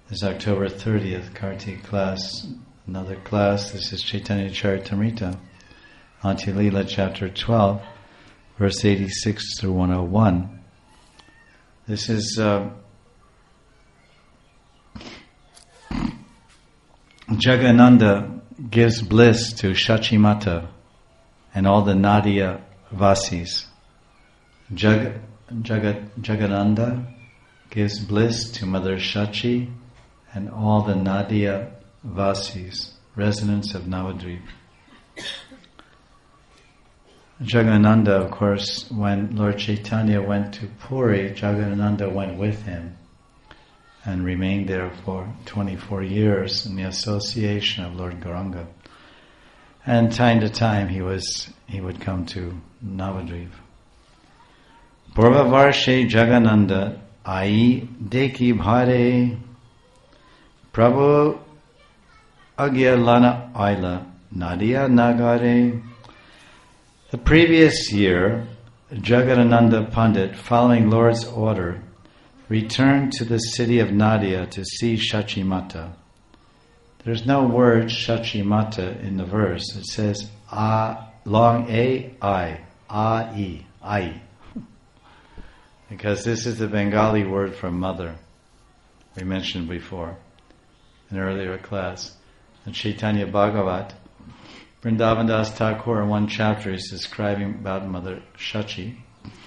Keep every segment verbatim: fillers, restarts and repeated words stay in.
This is October thirtieth, Kartik class, another class. This is Chaitanya Charitamrita, Ante Lila chapter twelve, verse eighty-six through one oh one. This is uh, Jagadananda gives bliss to Shachimata and all the Nadia Vasis. Jag, Jagat, Jagadananda gives bliss to Mother Shachi and all the Nadia Vasis, residents of Navadvip. Jagadananda, of course, when Lord Chaitanya went to Puri, Jagadananda went with him and remained there for twenty-four years in the association of Lord Gauranga. And time to time he was he would come to Navadvip. Purva Varshe Jagadananda Ai Deki Bhare Prabhu Agya Lana Aila Nadia Nagare. The previous year, Jagadananda Pandit, following Lord's order, returned to the city of Nadia to see Shachimata. There's no word Shachimata in the verse. It says A, long A, I, A, E, I. Because this is the Bengali word for mother, we mentioned before in earlier class. In Chaitanya Bhagavat, Vrindavan Das Thakur in one chapter is describing about Mother Shachi,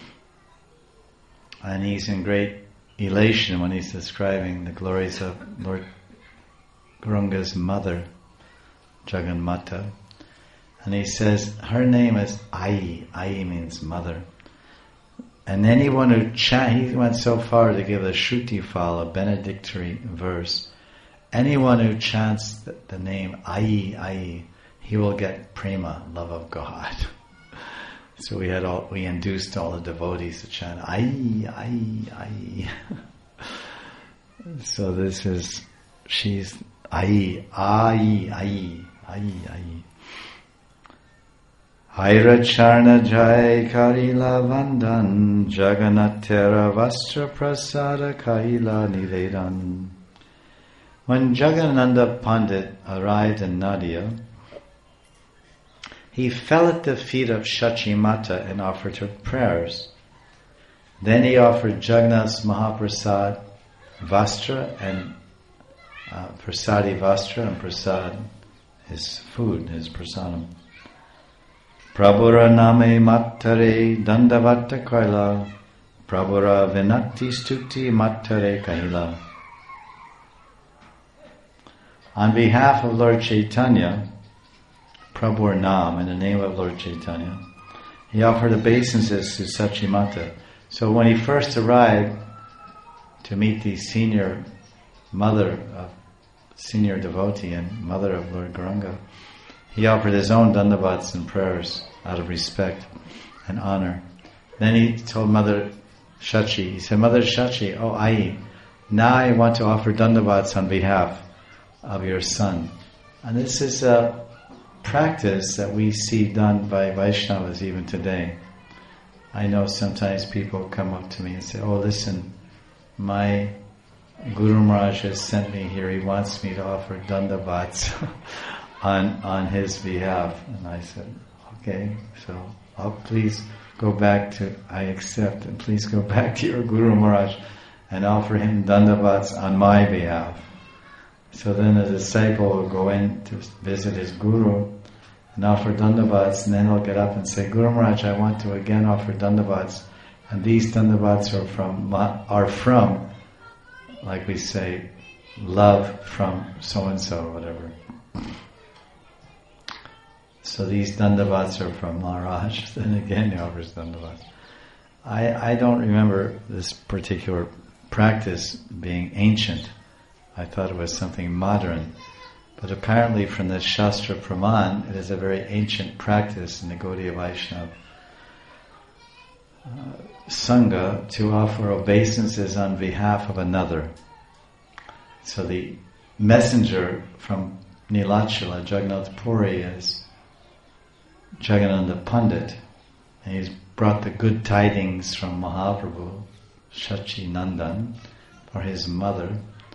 and he's in great elation when he's describing the glories of Lord Gauranga's mother, Jaganmata. And he says, her name is Ai. Ai means mother. And anyone who chants, he went so far to give a Shruti fal, a benedictory verse. Anyone who chants the, the name Ai, Ai, he will get prema, love of God. So we had all, we induced all the devotees to chant Ai, Ai, Ai. So this is, she's Ai, Ai, Ai, Ai, Ai. Haira Charna Jai Karila Vandan Jagannatera Vastra Prasada Kaila Nivedan. When Jagadananda Pandit arrived in Nadia, he fell at the feet of Shachimata and offered her prayers. Then he offered Jagannath's Mahaprasad, Vastra, and uh, Prasadi Vastra, and Prasad, his food, his prasadam. Prabhura name mattare dandavata kaila, Prabhura vinati stuti mattare kaila. On behalf of Lord Chaitanya, Prabhu Nam, in the name of Lord Chaitanya, he offered obeisances to Shachimata. So when he first arrived to meet the senior mother of senior devotee and mother of Lord Gauranga, he offered his own dandavats and prayers out of respect and honor. Then he told Mother Shachi, he said, Mother Shachi, oh Ai, now I want to offer dandavats on behalf of your son. And this is a practice that we see done by Vaishnavas even today. I know sometimes people come up to me and say, oh listen, my Guru Maharaj has sent me here, he wants me to offer dandavats on on his behalf. And I said, okay, so I'll please go back to, I accept, and please go back to your Guru Maharaj and offer him dandavats on my behalf. So then the disciple will go in to visit his Guru and offer dandavats, and then he'll get up and say, Guru Maharaj, I want to again offer dandavats, and these dandavats are from, are from, like we say, love from so-and-so or whatever. So these dandavats are from Maharaj. Then again he offers dandavats. I, I don't remember this particular practice being ancient. I thought it was something modern. But apparently from the Shastra Praman, it is a very ancient practice in the Gaudiya Vaishnava uh, Sangha to offer obeisances on behalf of another. So the messenger from Nilachala, Jagannath Puri, is Jagadananda Pandit, and he's brought the good tidings from Mahaprabhu, Shachi Nandan, for his mother,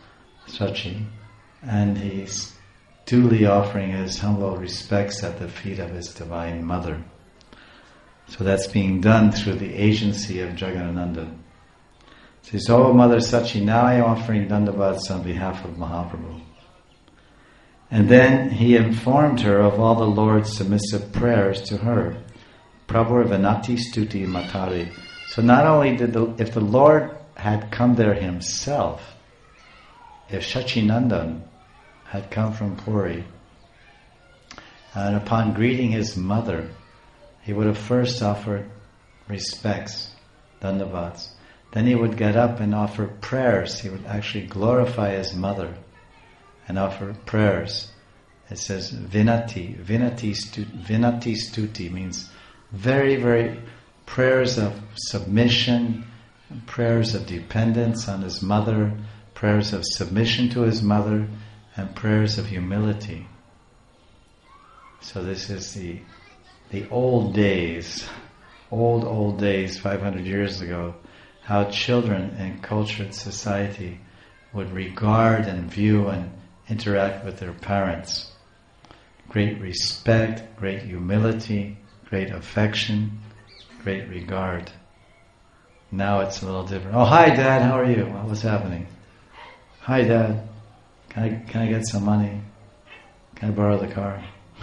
Sachi, and he's duly offering his humble respects at the feet of his Divine Mother. So that's being done through the agency of Jagadananda. So he says, "Oh Mother Sachi, now I am offering Dandavats on behalf of Mahaprabhu." And then he informed her of all the Lord's submissive prayers to her. Prabhu Vinati Stuti Matari. So not only did the, if the Lord had come there himself, if Shachinandan had come from Puri, and upon greeting his mother, he would have first offered respects, dandavats. Then he would get up and offer prayers. He would actually glorify his mother and offer prayers. It says vinati, vinati stuti, vinati stuti means very, very prayers of submission, prayers of dependence on his mother, prayers of submission to his mother, and prayers of humility. So this is the the old days, old, old days, five hundred years ago, how children in cultured society would regard and view and interact with their parents. Great respect, great humility, great affection, great regard. Now it's a little different. Oh, hi Dad, how are you? What's happening? Hi Dad, can I, can I get some money? Can I borrow the car?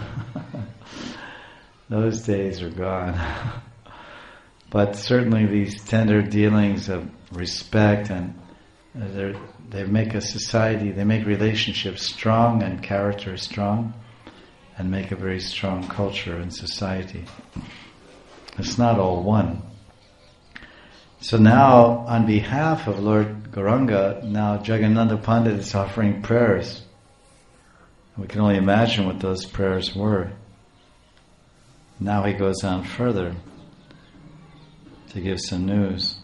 Those days are gone. But certainly these tender dealings of respect, and uh, they make a society, they make relationships strong and character strong, and make a very strong culture and society. It's not all one. So now, on behalf of Lord Gauranga, now Jagadananda Pandit is offering prayers. We can only imagine what those prayers were. Now he goes on further to give some news.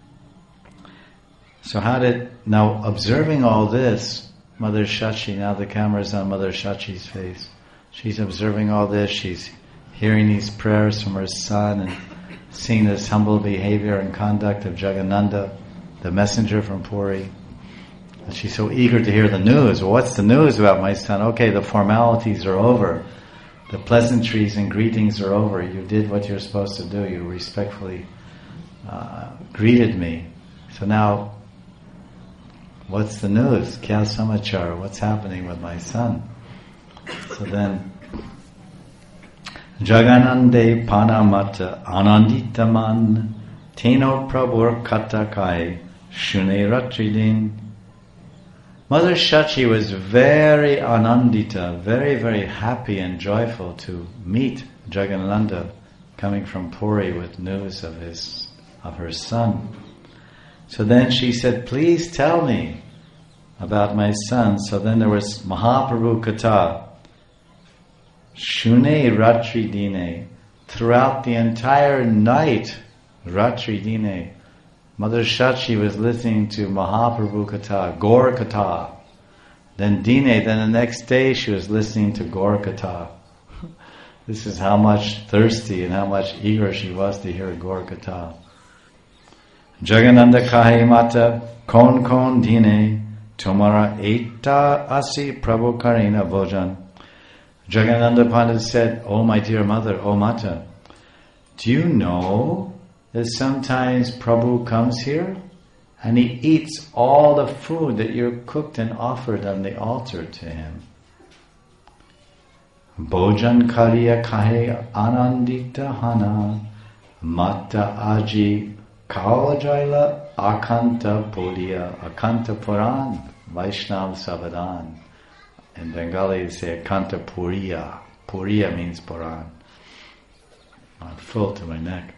So how did, now observing all this, Mother Shachi, now the camera's on Mother Shachi's face. She's observing all this, she's hearing these prayers from her son and seeing this humble behavior and conduct of Jagadananda, the messenger from Puri. And she's so eager to hear the news. Well, what's the news about my son? Okay, the formalities are over. The pleasantries and greetings are over. You did what you're supposed to do. You respectfully uh, greeted me. So now, what's the news? Kya samachar? What's happening with my son? So then, Jaganande Panamata Ananditaman Teno Prabhur Katakai Shune Ratridin. Mother Shachi was very anandita, very, very happy and joyful to meet Jagadananda coming from Puri with news of his of her son. So then she said, "Please tell me about my son." So then there was Mahaprabhu Katha. Shune Ratri Dine. Throughout the entire night, Ratri Dine, Mother Shachi was listening to Mahaprabhu Katha, Gaur Katha. Then Dine, then the next day she was listening to Gaur Katha. This is how much thirsty and how much eager she was to hear Gaur Katha. Jagadananda Kahe Mata, Kon Kon Dine, Tomara Eta Asi Prabhu Karina Bhojan. Jagadananda Pandit said, "Oh my dear mother, oh Mata, do you know that sometimes Prabhu comes here and he eats all the food that you cooked and offered on the altar to him? Bhojan kariya kahe anandita hana mata aji kawajaila akanta puria akanta puran Vaishnav Savadan." In Bengali, they say Akanta Puriya. Puriya means Puran. I'm full to my neck.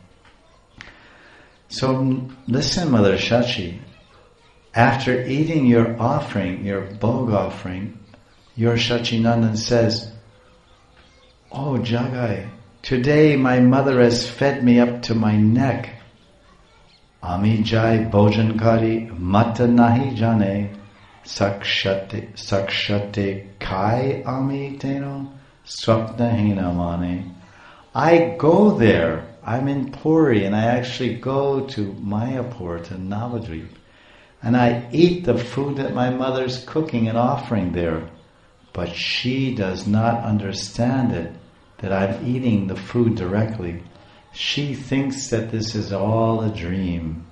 So listen, Mother Shachi. After eating your offering, your bhog offering, your Shachinandan says, "Oh Jagai, today my mother has fed me up to my neck. Ami jai bhojankari mata nahi jane. Sakshate, sakshate kai ami teno swapnahina mane." I go there. I'm in Puri and I actually go to Mayapur, to Navadvip. and I eat the food that my mother's cooking and offering there. But she does not understand it, that I'm eating the food directly. She thinks that this is all a dream.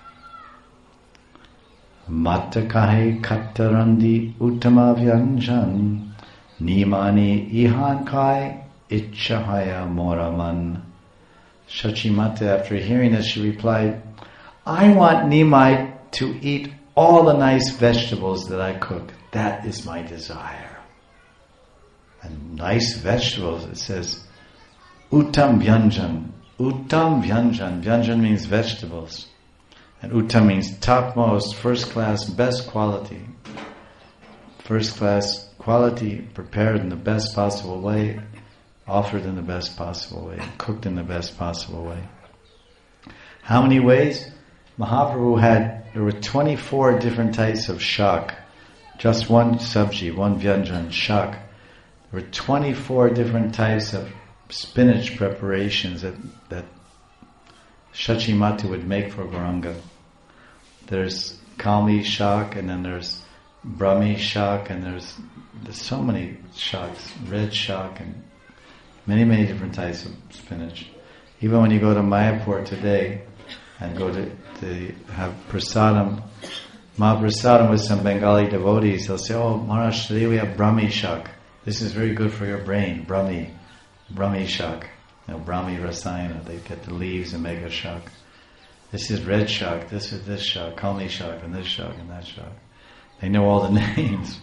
Matta kahe kattarandi uttama vyanjan nimani ihan kai ichahaya moraman. Shachimata, after hearing this, she replied, I want Nimai to eat all the nice vegetables that I cook. That is my desire. And nice vegetables, it says, Uttam Vyanjan. Uttam Vyanjan. Vyanjan means vegetables. And Uttam means topmost, first class, best quality. First class quality, prepared in the best possible way, offered in the best possible way, cooked in the best possible way. How many ways? Mahaprabhu had, there were twenty-four different types of shak. Just one sabji, one vyanjan, shak. There were twenty-four different types of spinach preparations that, that Shachimata would make for Gauranga. There's Kalmi shak, and then there's Brahmi shak, and there's, there's so many shaks, red shak, and many, many different types of spinach. Even when you go to Mayapur today and go to, to have prasadam, Mahaprasadam with some Bengali devotees, they'll say, oh, Maharaj, today we have Brahmi shak. This is very good for your brain, Brahmi, Brahmi shak. You know, Brahmi rasayana, they get the leaves and make a shak. This is red shak, this is this shak, Kalmi shak, and this shak, and that shak. They know all the names.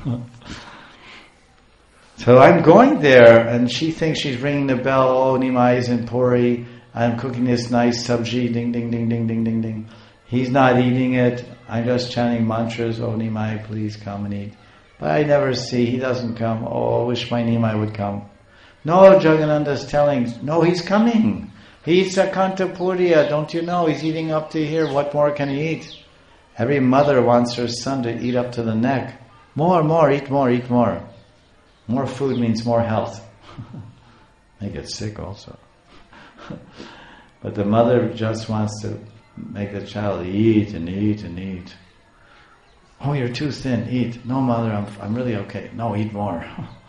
So I'm going there, and she thinks she's ringing the bell, oh, Nimai is in Puri, I'm cooking this nice sabji, ding, ding, ding, ding, ding, ding, ding. He's not eating it, I'm just chanting mantras, oh, Nimai, please come and eat. But I never see, he doesn't come, oh, I wish my Nimai would come. No, Jagadananda's telling, no, he's coming. He eats Akanta Puriya, don't you know, he's eating up to here, what more can he eat? Every mother wants her son to eat up to the neck. More, more, eat more, eat more. More food means more health. They get sick also. But the mother just wants to make the child eat and eat and eat. Oh, you're too thin, eat. No, mother, I'm I'm really okay. No, eat more.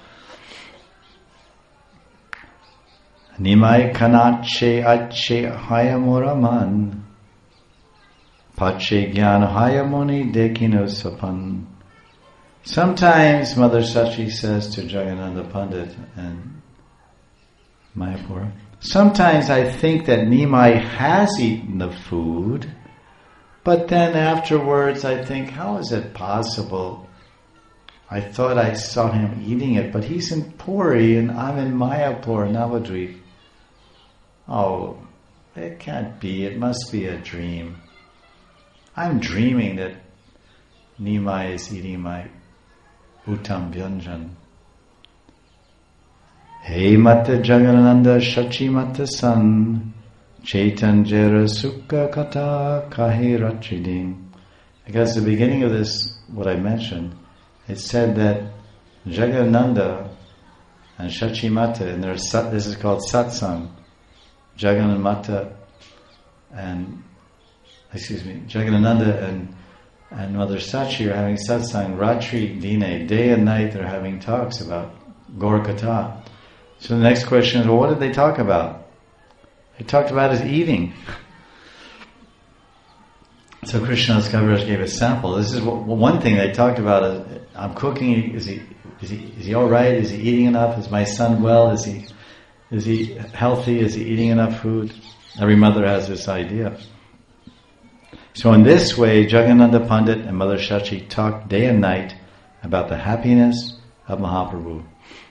Nimai kanache ache hayamoraman pache gyan hayamoni dekino sapan. Sometimes Mother Sachi says to Jagadananda Pandit and Mayapur, sometimes I think that Nimai has eaten the food, but then afterwards I think, how is it possible? I thought I saw him eating it, but he's in Puri and I'm in Mayapur, Navadvip. Oh, it can't be, it must be a dream. I'm dreaming that Nimai is eating my Uttam Vyanjan. Hey Mata Jagadananda Shachi Mata San Chaitanjara Sukha Kata Kahe Rachiding. Because the beginning of this, what I mentioned, it said that Jagadananda and Shachi Mata, and there's this is called satsang. Jagadananda Mata and excuse me, Jagadananda and and Mother Sachi are having satsang, Ratri Dine, day and night they're having talks about Gaur Katha. So the next question is, well, what did they talk about? They talked about his eating. So Krishnadas Kaviraj gave a sample. This is what, one thing they talked about. Is, I'm cooking. Is he? Is he? Is he all right? Is he eating enough? Is my son well? Is he? Is he healthy? Is he eating enough food? Every mother has this idea. So in this way, Jagadananda Pandit and Mother Shachi talked day and night about the happiness of Mahaprabhu.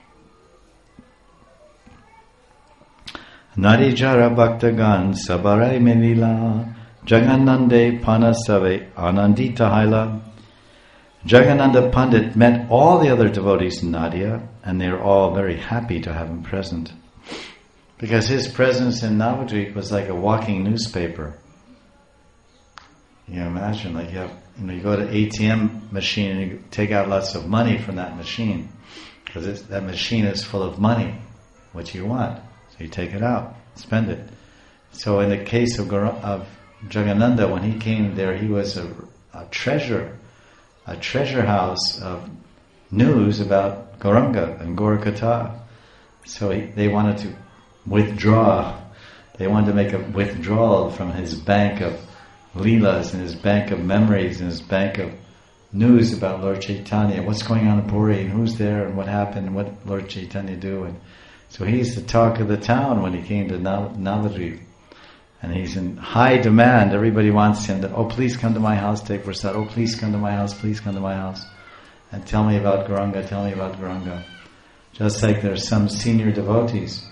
Nari Jara Bhaktagan Sabarai Menila Jagadanande Panasave Anandita Haila. Jagadananda Pandit met all the other devotees in Nadia, and they were all very happy to have him present. Because his presence in Navadvip was like a walking newspaper. You know, imagine, like you have, you know, you go to A T M machine and you take out lots of money from that machine. Because that machine is full of money, what you want. So you take it out, spend it. So in the case of, of Jagadananda, when he came there, he was a a treasure, a treasure house of news about Gauranga and Gaur Katha. So he, they wanted to withdraw, they wanted to make a withdrawal from his bank of Leelas and his bank of memories and his bank of news about Lord Chaitanya. What's going on in Puri and who's there and what happened and what Lord Chaitanya do. And so he's the talk of the town when he came to Nav- Navadvip. And he's in high demand. Everybody wants him to, oh, please come to my house, take prasad. Oh, please come to my house, please come to my house. And tell me about Gauranga, tell me about Gauranga. Just like there are some senior devotees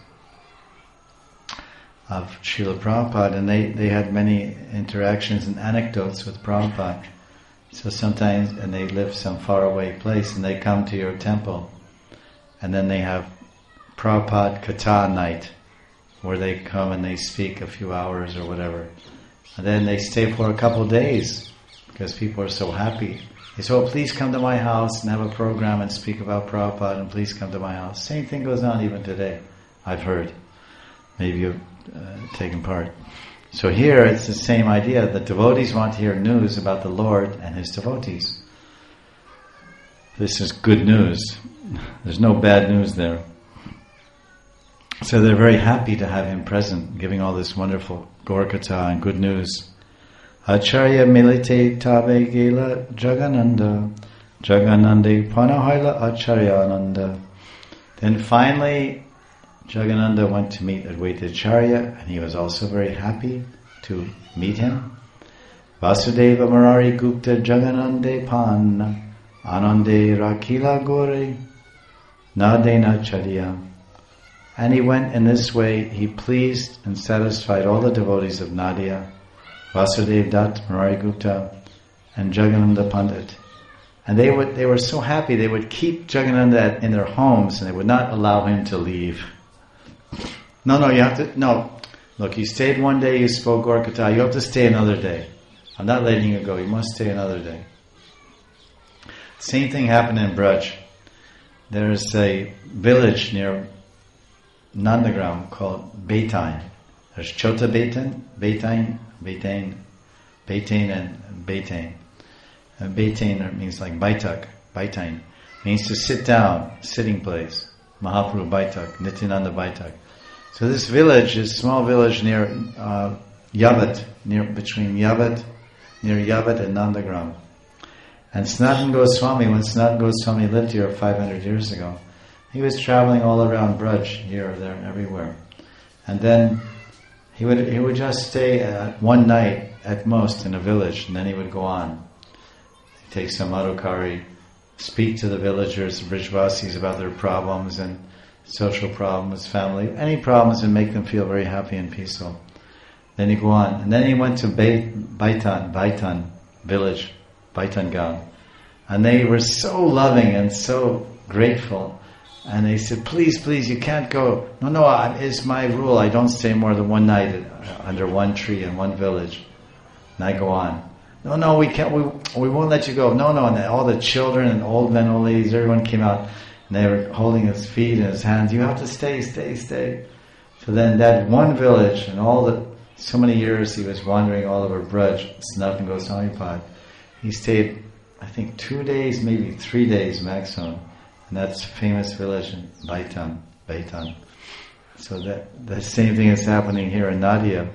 of Srila Prabhupada, and they, they had many interactions and anecdotes with Prabhupada. So sometimes, and they live some faraway place, and they come to your temple, and then they have Prabhupada Katha night, where they come and they speak a few hours or whatever. And then they stay for a couple of days, because people are so happy. They say, oh, please come to my house and have a program and speak about Prabhupada, and please come to my house. Same thing goes on even today, I've heard. Maybe you've uh, taken part. So here it's the same idea. The devotees want to hear news about the Lord and His devotees. This is good news. There's no bad news there. So they're very happy to have him present, giving all this wonderful Gaur Katha and good news. Acharya milite tabe gela Jagananda, Jaganande panahaila Acharya Ananda. Then finally, Jagananda went to meet Advaita Acharya, and he was also very happy to meet him. Vasudeva Murari Gupta Jaganande Pan, Anande Rakila Gore, Nadena Charya. And he went in this way, he pleased and satisfied all the devotees of Nadia, Vasudev Dutt, Murari Gupta, and Jagananda Pandit. And they would they were so happy, they would keep Jagananda in their homes and they would not allow him to leave. No, no, you have to, no. Look, you stayed one day, you spoke Gaur Katha, you have to stay another day. I'm not letting you go, you must stay another day. Same thing happened in Braj. There's a village near Nandagram called Beitain. There's Chota Beitain, Beitain, Beitain, Beitain and Beitain. Uh, Beitain means like Baitak, Beitain. Means to sit down, sitting place. Mahaprabhu Baitak, Nityananda Baitak. So this village is a small village near uh, Yavat, near between Yavat, near Yavat and Nandagram. And Sanatana Goswami, when Sanatana Goswami lived here five hundred years ago, he was traveling all around Braj, here, there, and everywhere. And then he would he would just stay uh, one night at most in a village, and then he would go on. He'd take some Madhukari, speak to the villagers, Brijvasis, about their problems and social problems, family, any problems, and make them feel very happy and peaceful. Then he'd go on. And then he went to Baitan, Baitan village, Baitan Gaon. And they were so loving and so grateful. And they said, please, please, you can't go. No, no, it's my rule. I don't stay more than one night under one tree in one village. And I go on. No, no, we can't. We we won't let you go. No, no. And all the children and old men, old ladies, everyone came out, and they were holding his feet and his hands. You have to stay, stay, stay. So then that one village, and all the so many years he was wandering all over Braj, Sanatana Goswami Pad. He stayed, I think, two days, maybe three days maximum. And that's a famous village in Baitan, Baitan. So that the same thing is happening here in Nadia.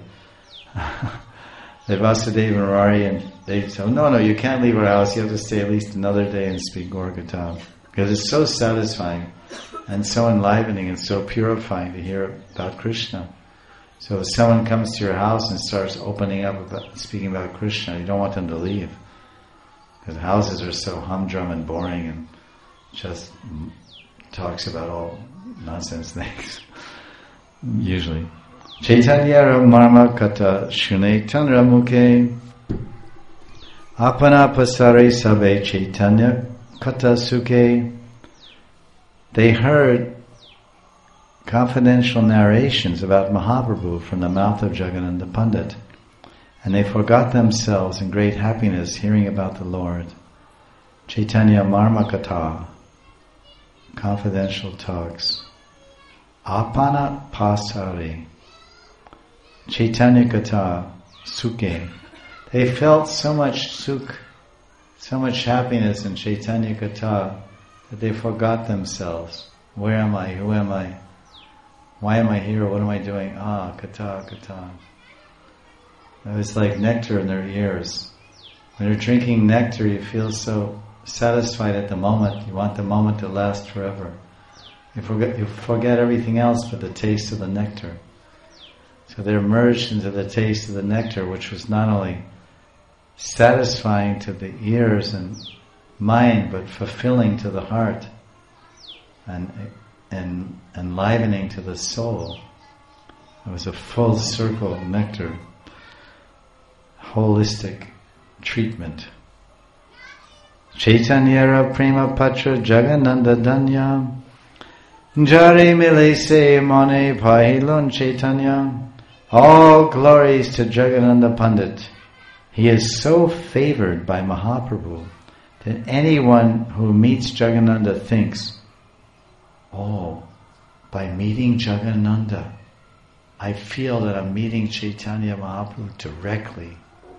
The Vasudeva and Murari, and they say, no, no, you can't leave our house. You have to stay at least another day and speak Gaur Katha. Because it's so satisfying and so enlivening and so purifying to hear about Krishna. So if someone comes to your house and starts opening up about speaking about Krishna, you don't want them to leave. Because houses are so humdrum and boring and just talks about all nonsense things, usually. Chaitanya Marma Kata Shune Tanra Mukhe Apana Pasare Sabe Chaitanya Kata Sukhe. They heard confidential narrations about Mahaprabhu from the mouth of Jagananda Pandit, and they forgot themselves in great happiness hearing about the Lord. Chaitanya Marma Kata, confidential talks. Apana Pasare Chaitanya Kata Sukhe. They felt so much sukh so much happiness in Chaitanya Katha that they forgot themselves. Where am I? Who am I? Why am I here? What am I doing? Ah, Katha, Katha. It was like nectar in their ears. When you're drinking nectar, you feel so satisfied at the moment. You want the moment to last forever. You forget, you forget everything else but the taste of the nectar. So they're merged into the taste of the nectar, which was not only satisfying to the ears and mind, but fulfilling to the heart and and enlivening to the soul. It was a full circle nectar, holistic treatment. Chaitanyara prema patra jagananda danya jari mile se mone pahilon Chaitanya. All glories to Jagadananda Pandit. He is so favored by Mahaprabhu that anyone who meets Jagadananda thinks, oh, by meeting Jagadananda, I feel that I'm meeting Chaitanya Mahaprabhu directly.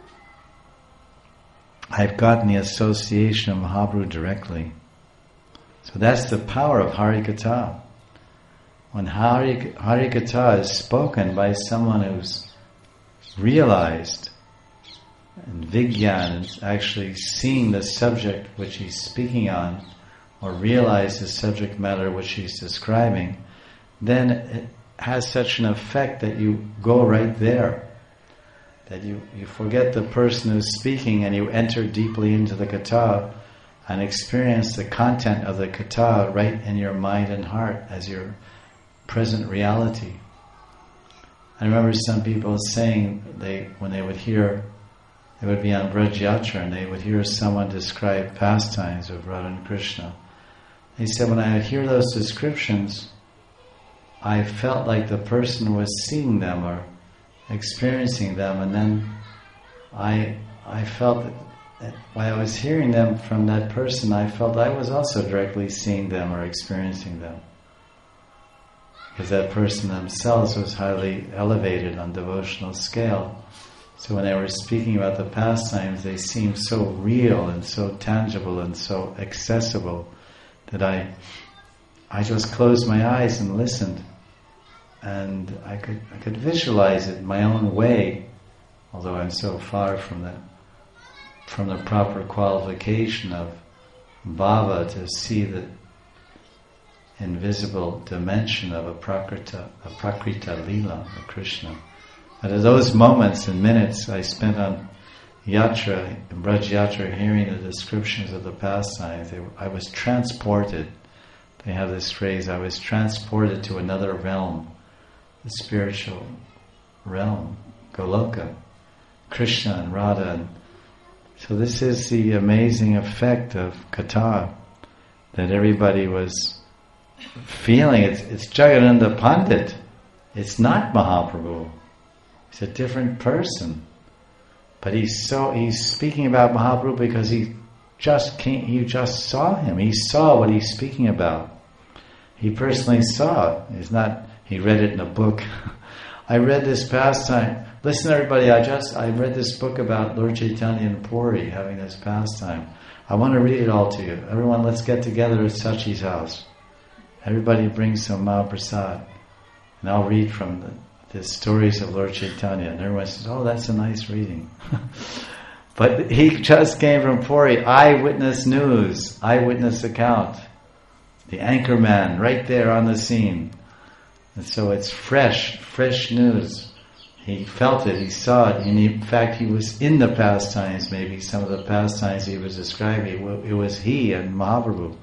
I've gotten the association of Mahaprabhu directly. So that's the power of Harikatha. When Hari, Harikatha is spoken by someone who's realized and Vigyan is actually seeing the subject which he's speaking on, or realize the subject matter which he's describing, then it has such an effect that you go right there. That you, you forget the person who's speaking and you enter deeply into the katha and experience the content of the katha right in your mind and heart as your present reality. I remember some people saying they when they would hear, they would be on Braj Yatra and they would hear someone describe pastimes of Radha and Krishna. They said, when I would hear those descriptions, I felt like the person was seeing them or experiencing them, and then I I felt that while I was hearing them from that person, I felt I was also directly seeing them or experiencing them. Because that person themselves was highly elevated on devotional scale. So when they were speaking about the pastimes, they seemed so real and so tangible and so accessible that I I just closed my eyes and listened. And I could I could visualize it in my own way, although I'm so far from the from the proper qualification of bhava to see the invisible dimension of a prakrita, a prakrita lila of Krishna. But at those moments and minutes I spent on yatra, Braj Yatra, hearing the descriptions of the pastimes, they, I was transported. They have this phrase, I was transported to another realm, the spiritual realm, Goloka, Krishna and Radha. And so this is the amazing effect of Katha, that everybody was feeling. It's, it's Jagadananda Pandit. It's not Mahaprabhu. He's a different person. But he's so he's speaking about Mahaprabhu because he just came, he just saw him. He saw what he's speaking about. He personally saw it. He's not he read it in a book. I read this pastime. Listen everybody, I just I read this book about Lord Chaitanya and Puri having this pastime. I want to read it all to you. Everyone, let's get together at Sachi's house. Everybody bring some Mahaprasad. And I'll read from the, the stories of Lord Chaitanya. And everyone says, oh, that's a nice reading. But he just came from Puri. Eyewitness news. Eyewitness account. The anchor man right there on the scene. And so it's fresh, fresh news. He felt it, he saw it, and he, in fact he was in the pastimes, maybe some of the pastimes he was describing. It was he and Mahaprabhu.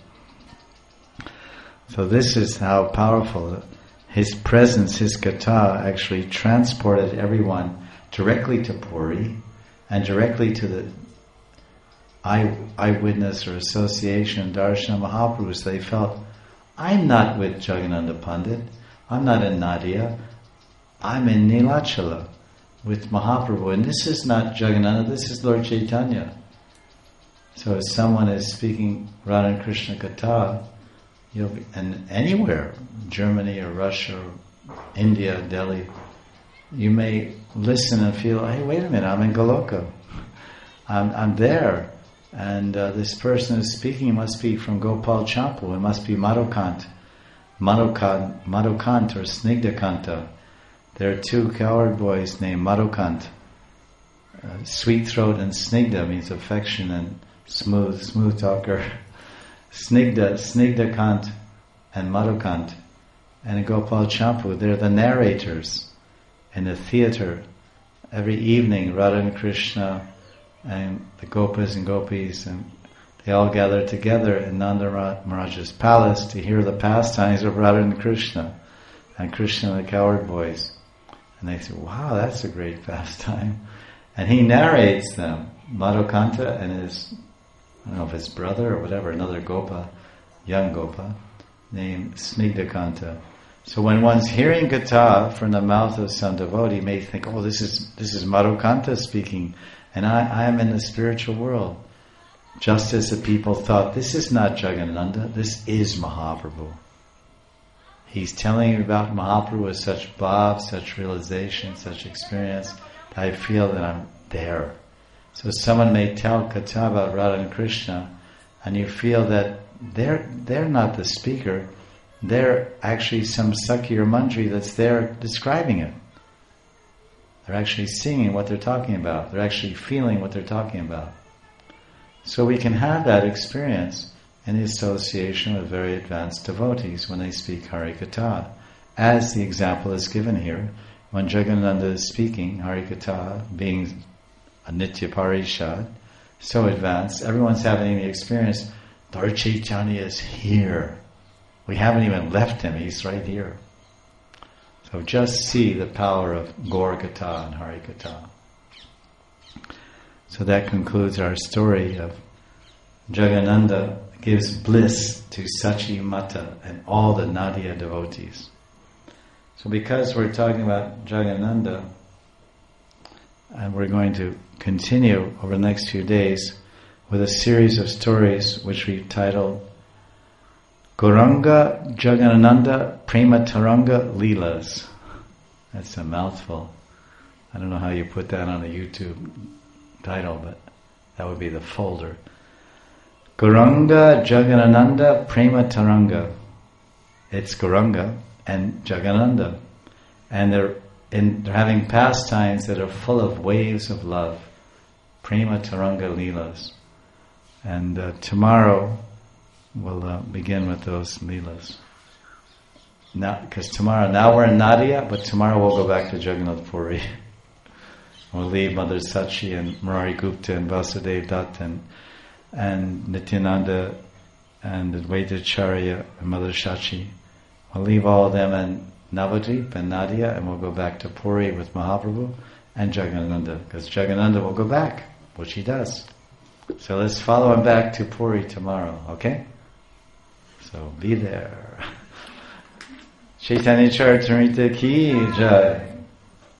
So this is how powerful his presence, his katha actually transported everyone directly to Puri and directly to the eye, eyewitness or association darshan Mahaprabhu. So they felt, I'm not with Jagadananda Pandit, I'm not in Nadia, I'm in Nilachala with Mahaprabhu. And this is not Jagadananda, this is Lord Chaitanya. So if someone is speaking Radha and Krishna Katha, you'll be, and anywhere, Germany or Russia or India, Delhi, you may listen and feel, hey, wait a minute, I'm in Goloka. I'm, I'm there. And uh, this person who's speaking must be from Gopal Champu. It must be Madhukant. Madhukant, Madhukant or Snigdhakanta. There are two cowherd boys named Madhukant. Uh, sweet throat and Snigdha means affection and smooth, smooth talker. Snigdha, Snigdhakant and Madhukant. And in Gopal Champu, they're the narrators in the theater. Every evening, Radha and Krishna and the Gopas and Gopis, and they all gather together in Nanda Maharaj's palace to hear the pastimes of Radha and Krishna, and Krishna and the cowherd boys. And they say, wow, that's a great pastime. And he narrates them, Madhukanta and his, I don't know if his brother or whatever, another Gopa, young Gopa, named Snigdhakanta. So when one's hearing Katha from the mouth of some devotee, may think, oh, this is this is Madhukanta speaking, and I, I am in the spiritual world. Just as the people thought, this is not Jagadananda, this is Mahaprabhu. He's telling you about Mahaprabhu with such bhav, such realization, such experience, that I feel that I'm there. So someone may tell Katha about Radha and Krishna, and you feel that they're they're not the speaker, they're actually some Sakhi or Mandri that's there describing it. They're actually singing what they're talking about. They're actually feeling what they're talking about. So we can have that experience in the association with very advanced devotees when they speak Harikatha. As the example is given here, when Jagadananda is speaking Harikatha, being a Nitya Parishad, so advanced, everyone's having the experience, Lord Chaitanya is here. We haven't even left him, he's right here. So just see the power of Gaur Katha and Hari Katha. So that concludes our story of Jagadananda gives bliss to Sachi Mata and all the Nadia devotees. So because we're talking about Jagadananda, and we're going to continue over the next few days with a series of stories which we've titled Gauranga Jagadananda Prema Taranga Leelas. That's a mouthful. I don't know how you put that on a YouTube title, but that would be the folder. Gauranga Jagadananda Prema Taranga. It's Gauranga and Jagadananda. And they're, in, they're having pastimes that are full of waves of love. Prema Taranga Leelas. And uh, tomorrow we'll uh, begin with those Leelas. Now, because tomorrow, now we're in Nadia, but tomorrow we'll go back to Jagannath Puri. We'll leave Mother Sachi and Murari Gupta and Vasudev Dutt and, and Nityananda and Advaitacharya and Mother Shachi. We'll leave all of them in Navadvip and Nadia, and we'll go back to Puri with Mahaprabhu and Jagadananda, because Jagadananda will go back, which he does. So let's follow him back to Puri tomorrow, okay? So be there. Chaitanya Charitamrita ki jai.